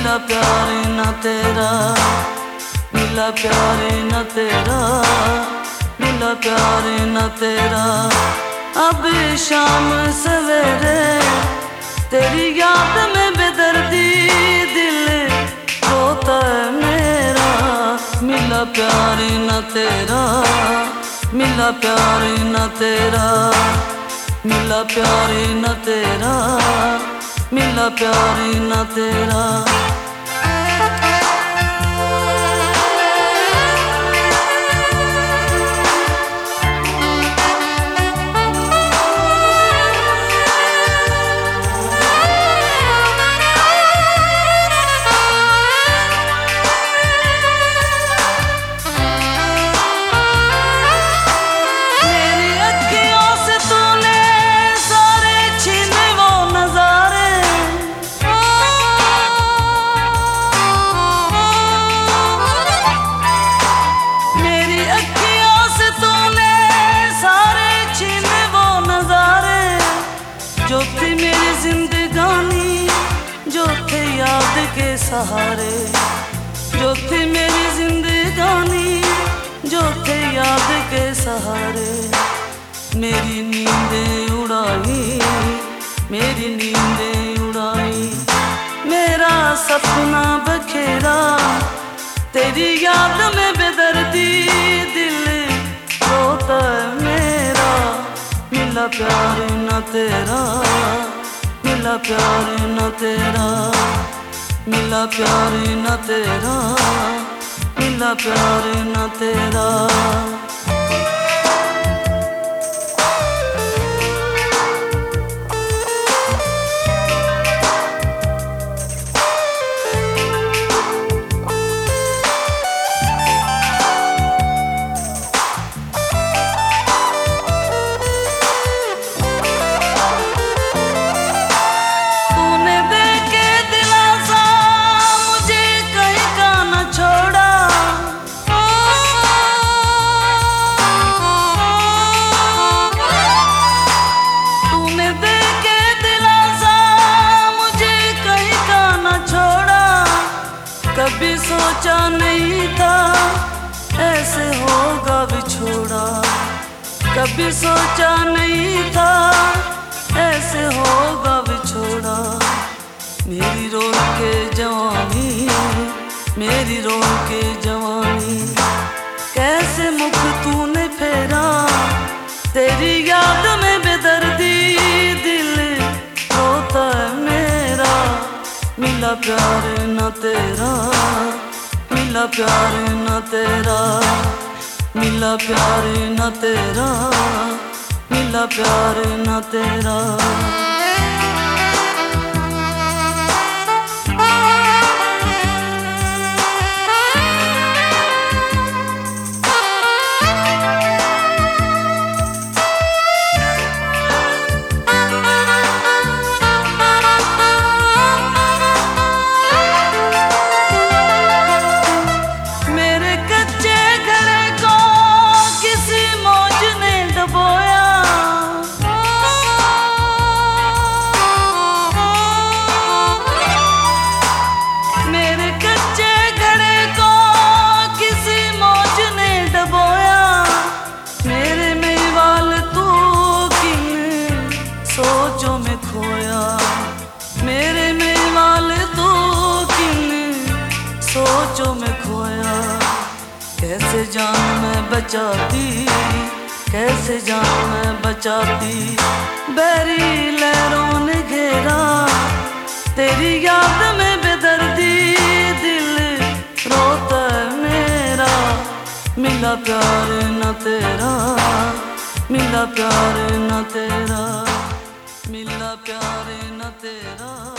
मिला प्यार न तेरा, मिला प्यार न तेरा, मिला प्यार न तेरा। अब शाम सवेरे तेरी याद में बेदर्दी दिल रोता है मेरा। मिला प्यार न तेरा, मिला प्यार न तेरा, मिला प्यार न तेरा, मिला प्यार न तेरा। जो थे मेरी जिंदगानी, जो थे याद के सहारे, जो थे मेरी जिंदगानी, जो थे याद के सहारे। मेरी नींदें उड़ाई, मेरी नींदें उड़ाई, मेरा सपना बखेरा तेरी याद में बेदर्दी दिल रोता है मेरा। मिला प्यार न तेरा, मिला प्यार न तेरा, मिला प्यार न तेरा, मिला प्यार न तेरा। कभी सोचा नहीं था ऐसे होगा बिछोड़ा, कभी सोचा नहीं था ऐसे होगा बिछोड़ा। मेरी रो के जवानी, मेरी रो के जवानी, कैसे मुख तूने फेरा तेरी याद में बेदर्दी दिल रोता है मेरा। मिला प्यार न तेरा, मिला प्यार न तेरा, मिला प्यार न तेरा, मिला प्यार न तेरा। सोचों में खोया मेरे मेवाल तू किन सोचों में खोया। कैसे जान मैं बचाती, कैसे जान मैं बचाती, बैरी लहरों ने घेरा तेरी याद में बेदर्दी दिल रोता है मेरा। मिला प्यार न तेरा, मिला प्यार न तेरा, मिला प्यार न तेरा।